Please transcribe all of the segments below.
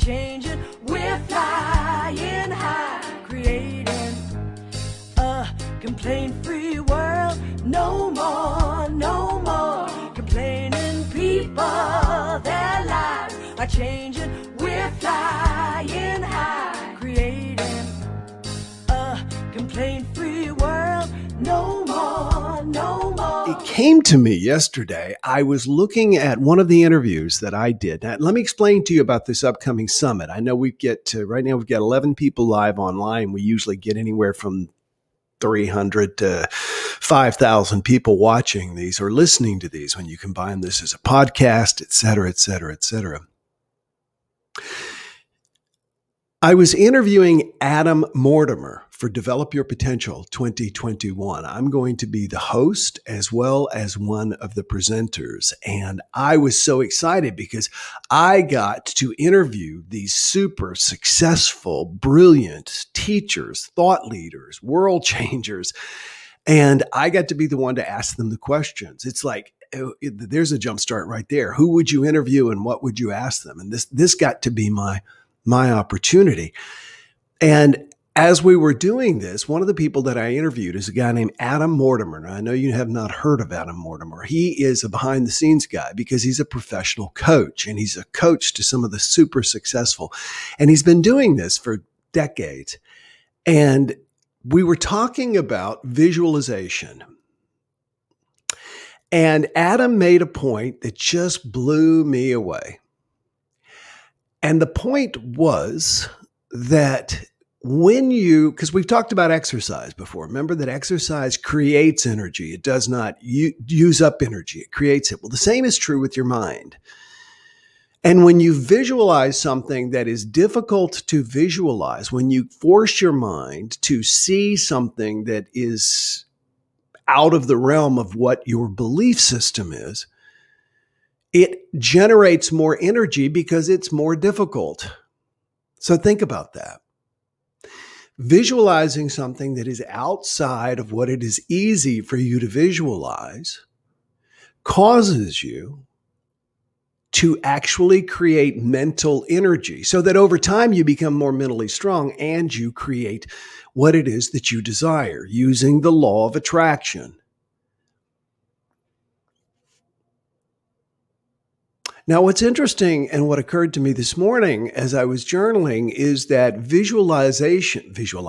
changing. We're flying high, creating a complaint-free world. No more, no more complaining. People, their lives are changing. We're flying high, creating a complaint-free world. No more, no more. It came to me yesterday. I was looking at one of the interviews that I did. Now, let me explain to you about this upcoming summit. I know right now we've got 11 people live online. We usually get anywhere from 300 to 5,000 people watching these or listening to these when you combine this as a podcast, et cetera, et cetera, et cetera. I was interviewing Adam Mortimer for Develop Your Potential 2021. I'm going to be the host as well as one of the presenters. And I was so excited because I got to interview these super successful, brilliant teachers, thought leaders, world changers. And I got to be the one to ask them the questions. It's like, there's a jump start right there. Who would you interview and what would you ask them? And this got to be my opportunity. And as we were doing this, one of the people that I interviewed is a guy named Adam Mortimer. Now, I know you have not heard of Adam Mortimer. He is a behind the scenes guy because he's a professional coach and he's a coach to some of the super successful. And he's been doing this for decades. And we were talking about visualization. And Adam made a point that just blew me away. And the point was that because we've talked about exercise before, remember that exercise creates energy. It does not use up energy. It creates it. Well, the same is true with your mind. And when you visualize something that is difficult to visualize, when you force your mind to see something that is out of the realm of what your belief system is, it generates more energy because it's more difficult. So think about that. Visualizing something that is outside of what it is easy for you to visualize causes you to actually create mental energy so that over time you become more mentally strong and you create what it is that you desire using the law of attraction. Now, what's interesting and what occurred to me this morning as I was journaling is that visualization,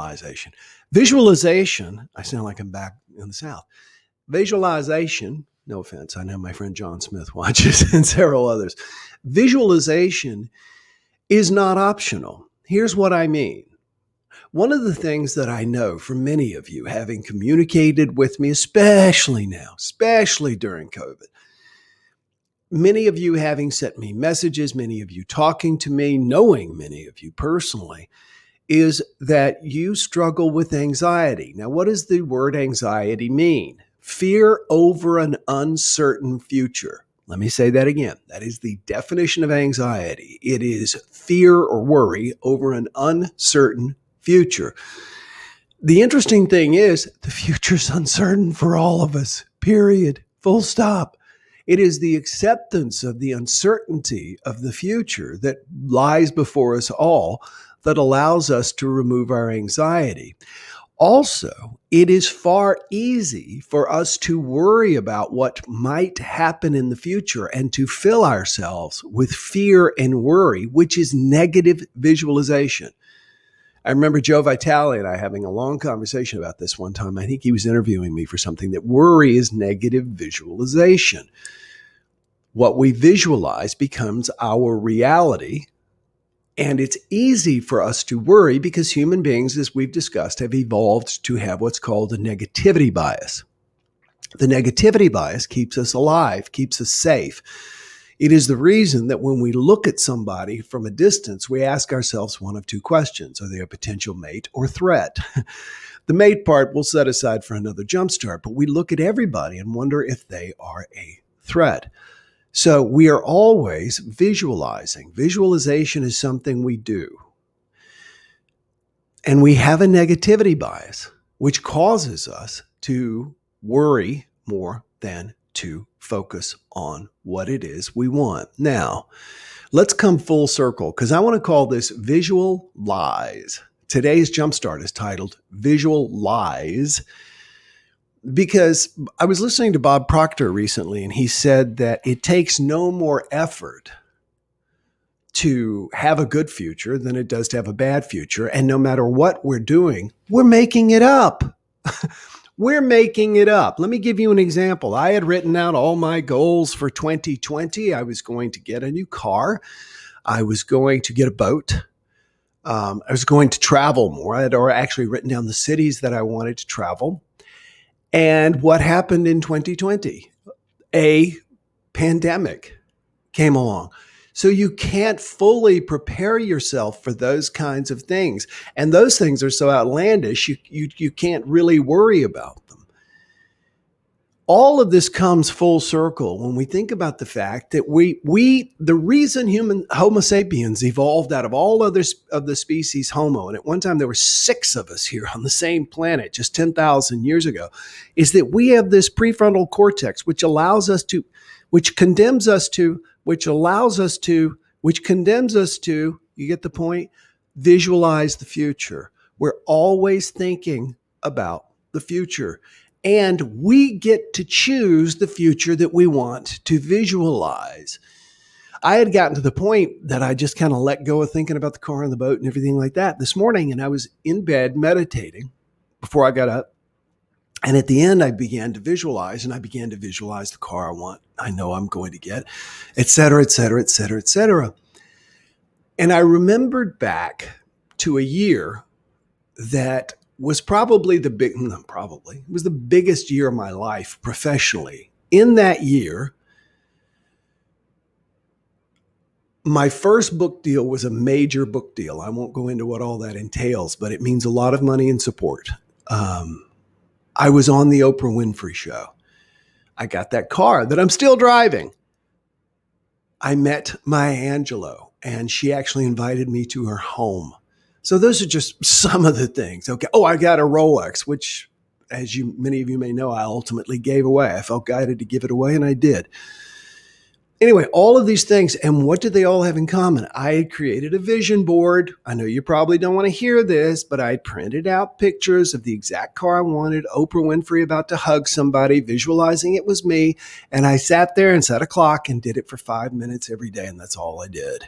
I sound like I'm back in the South. Visualization, no offense, I know my friend John Smith watches and several others. Visualization is not optional. Here's what I mean. One of the things that I know from many of you, having communicated with me, especially now, especially during COVID, many of you having sent me messages, many of you talking to me, knowing many of you personally, is that you struggle with anxiety. Now, what does the word anxiety mean? Fear over an uncertain future. Let me say that again. That is the definition of anxiety. It is fear or worry over an uncertain future. The interesting thing is the future's uncertain for all of us, period, full stop. It is the acceptance of the uncertainty of the future that lies before us all that allows us to remove our anxiety. Also, it is far easy for us to worry about what might happen in the future and to fill ourselves with fear and worry, which is negative visualization. I remember Joe Vitale and I having a long conversation about this one time. I think he was interviewing me for something that worry is negative visualization. What we visualize becomes our reality. And it's easy for us to worry because human beings, as we've discussed, have evolved to have what's called a negativity bias. The negativity bias keeps us alive, keeps us safe. It is the reason that when we look at somebody from a distance, we ask ourselves one of two questions. Are they a potential mate or threat? The mate part we'll set aside for another jumpstart, but we look at everybody and wonder if they are a threat. So we are always visualizing. Visualization is something we do. And we have a negativity bias, which causes us to worry more than to focus on what it is we want. Now, let's come full circle because I want to call this Visual Lies. Today's Jumpstart is titled Visual Lies because I was listening to Bob Proctor recently, and he said that it takes no more effort to have a good future than it does to have a bad future. And no matter what we're doing, we're making it up. We're making it up. Let me give you an example. I had written out all my goals for 2020. I was going to get a new car. I was going to get a boat. I was going to travel more. I had actually written down the cities that I wanted to travel. And what happened in 2020? A pandemic came along. So you can't fully prepare yourself for those kinds of things. And those things are so outlandish, you can't really worry about them. All of this comes full circle when we think about the fact that the reason Homo sapiens evolved out of all others of the species Homo, and at one time there were 6 of us here on the same planet just 10,000 years ago, is that we have this prefrontal cortex, which condemns us to, you get the point, visualize the future. We're always thinking about the future. And we get to choose the future that we want to visualize. I had gotten to the point that I just kind of let go of thinking about the car and the boat and everything like that this morning. And I was in bed meditating before I got up. And at the end, I began to visualize, and I began to visualize the car I know I'm going to get, et cetera, et cetera, et cetera, et cetera. And I remembered back to a year that was it was the biggest year of my life professionally. In that year, my first book deal was a major book deal. I won't go into what all that entails, but it means a lot of money and support. I was on the Oprah Winfrey Show. I got that car that I'm still driving. I met Maya Angelou, and she actually invited me to her home. So those are just some of the things. Okay. Oh, I got a Rolex, which, as many of you may know, I ultimately gave away. I felt guided to give it away, and I did. Anyway, all of these things, and what did they all have in common? I had created a vision board. I know you probably don't want to hear this, but I printed out pictures of the exact car I wanted, Oprah Winfrey about to hug somebody, visualizing it was me, and I sat there and set a clock and did it for 5 minutes every day, and that's all I did.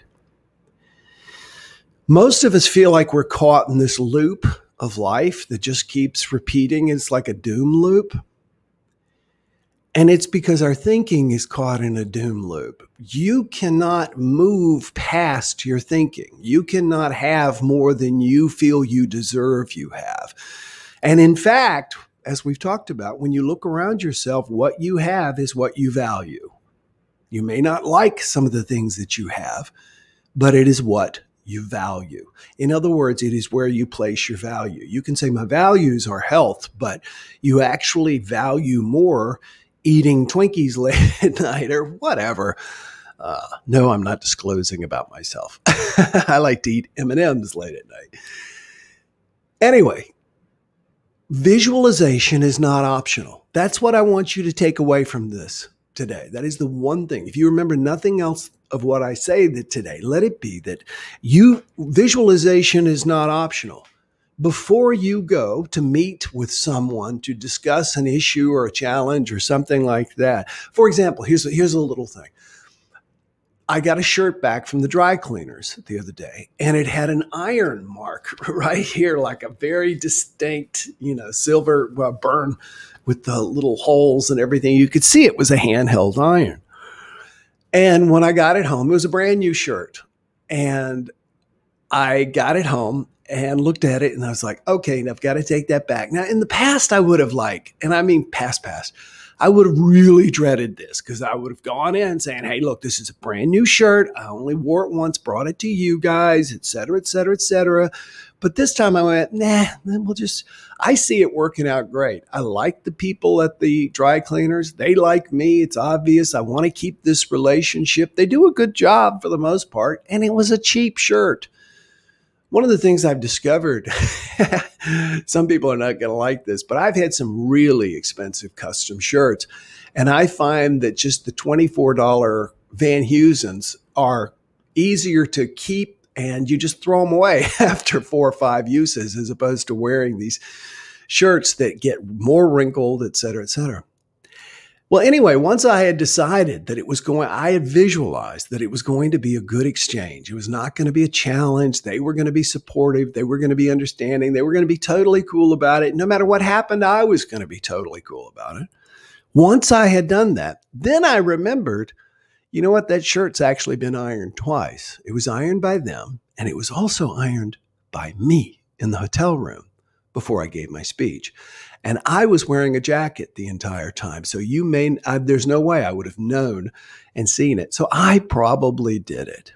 Most of us feel like we're caught in this loop of life that just keeps repeating. It's like a doom loop. And it's because our thinking is caught in a doom loop. You cannot move past your thinking. You cannot have more than you feel you deserve you have. And in fact, as we've talked about, when you look around yourself, what you have is what you value. You may not like some of the things that you have, but it is what you value. In other words, it is where you place your value. You can say my values are health, but you actually value more eating Twinkies late at night or whatever. No, I'm not disclosing about myself. I like to eat M&Ms late at night. Anyway, visualization is not optional. That's what I want you to take away from this today. That is the one thing. If you remember nothing else of what I say today, let it be that visualization is not optional. Before you go to meet with someone to discuss an issue or a challenge or something like that. For example, here's a little thing. I got a shirt back from the dry cleaners the other day, and it had an iron mark right here, like a very distinct, silver burn with the little holes and everything. You could see it was a handheld iron. And when I got it home, it was a brand new shirt. And I got it home and looked at it, and I was like, okay, I've got to take that back. Now, in the past, I would have and I mean past, I would have really dreaded this because I would have gone in saying, hey, look, this is a brand new shirt. I only wore it once, brought it to you guys, et cetera, et cetera, et cetera. But this time I went, I see it working out great. I like the people at the dry cleaners. They like me. It's obvious. I want to keep this relationship. They do a good job for the most part. And it was a cheap shirt. One of the things I've discovered, some people are not going to like this, but I've had some really expensive custom shirts. And I find that just the $24 Van Heusens are easier to keep, and you just throw them away after 4 or 5 uses, as opposed to wearing these shirts that get more wrinkled, et cetera, et cetera. Well, anyway, once I had decided that I had visualized that it was going to be a good exchange. It was not going to be a challenge. They were going to be supportive. They were going to be understanding. They were going to be totally cool about it. No matter what happened, I was going to be totally cool about it. Once I had done that, then I remembered, you know what? That shirt's actually been ironed twice. It was ironed by them, and it was also ironed by me in the hotel room before I gave my speech. And I was wearing a jacket the entire time. So there's no way I would have known and seen it. So I probably did it.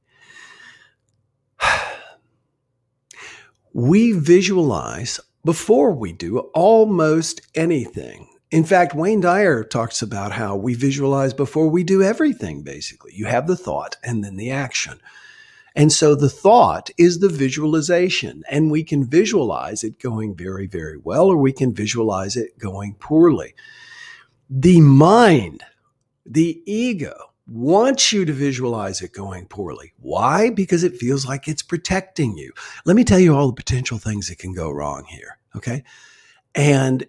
We visualize before we do almost anything. In fact, Wayne Dyer talks about how we visualize before we do everything, basically. You have the thought and then the action. And so the thought is the visualization, and we can visualize it going very, very well, or we can visualize it going poorly. The mind, the ego, wants you to visualize it going poorly. Why? Because it feels like it's protecting you. Let me tell you all the potential things that can go wrong here, okay? And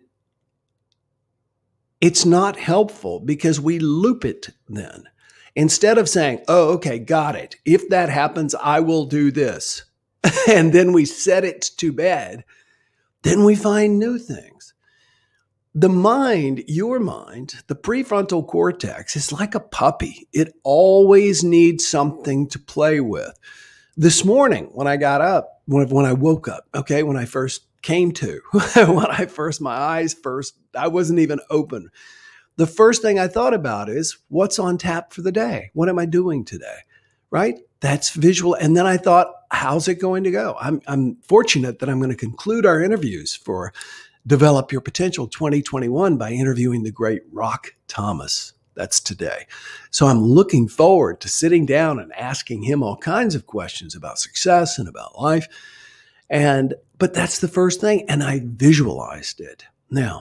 it's not helpful because we loop it then. Instead of saying, oh, okay, got it. If that happens, I will do this. And then we set it to bed. Then we find new things. The mind, your mind, the prefrontal cortex is like a puppy. It always needs something to play with. This morning, when I got up, when I woke up, okay, when I first came to, my eyes first, I wasn't even open. The first thing I thought about is what's on tap for the day? What am I doing today? Right? That's visual. And then I thought, how's it going to go? I'm fortunate that I'm going to conclude our interviews for Develop Your Potential 2021 by interviewing the great Rock Thomas. That's today. So I'm looking forward to sitting down and asking him all kinds of questions about success and about life. But that's the first thing. And I visualized it. Now,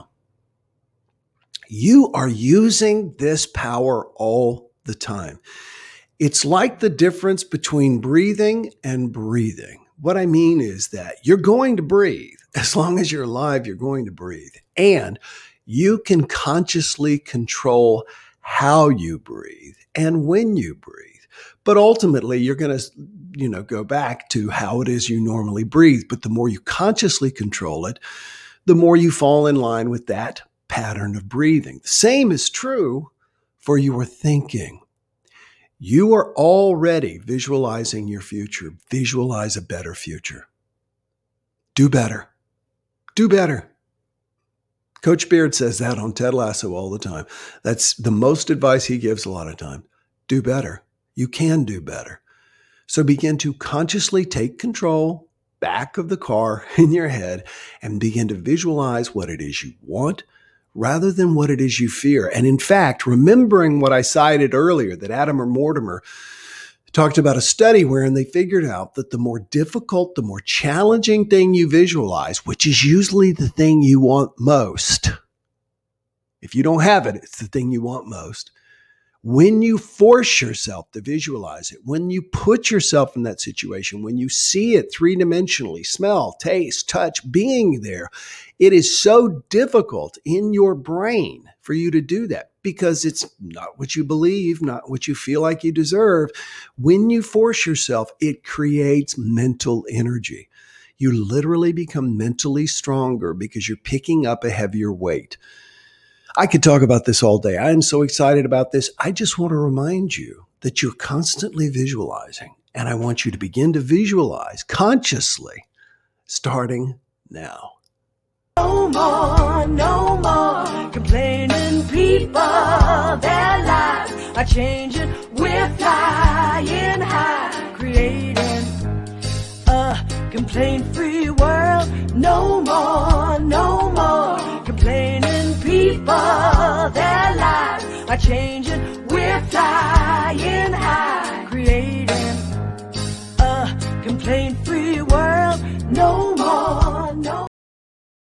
you are using this power all the time. It's like the difference between breathing and breathing. What I mean is that you're going to breathe. As long as you're alive, you're going to breathe. And you can consciously control how you breathe and when you breathe. But ultimately, you're going to, go back to how it is you normally breathe. But the more you consciously control it, the more you fall in line with that pattern of breathing. The same is true for your thinking. You are already visualizing your future. Visualize a better future. Do better. Do better. Coach Beard says that on Ted Lasso all the time. That's the most advice he gives a lot of time. Do better. You can do better. So begin to consciously take control back of the car in your head and begin to visualize what it is you want rather than what it is you fear. And in fact, remembering what I cited earlier, that Adam or Mortimer talked about a study wherein they figured out that the more difficult, the more challenging thing you visualize, which is usually the thing you want most. If you don't have it, it's the thing you want most. When you force yourself to visualize it, when you put yourself in that situation, when you see it three-dimensionally, smell, taste, touch, being there, it is so difficult in your brain for you to do that because it's not what you believe, not what you feel like you deserve. When you force yourself, it creates mental energy. You literally become mentally stronger because you're picking up a heavier weight. I could talk about this all day. I am so excited about this. I just want to remind you that you're constantly visualizing, and I want you to begin to visualize consciously starting now. No more complaining people. Their lives are changing. We're flying high, creating a complaint-free world. No more complaining people. Their lives are changing. We're flying.